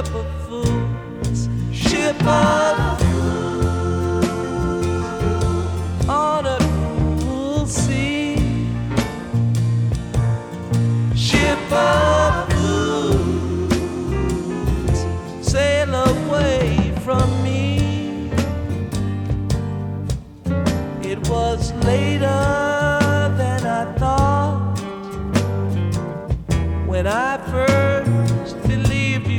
of fools, ship of on a cruel sea, ship of fools, sail away from me. It was later than I thought when I first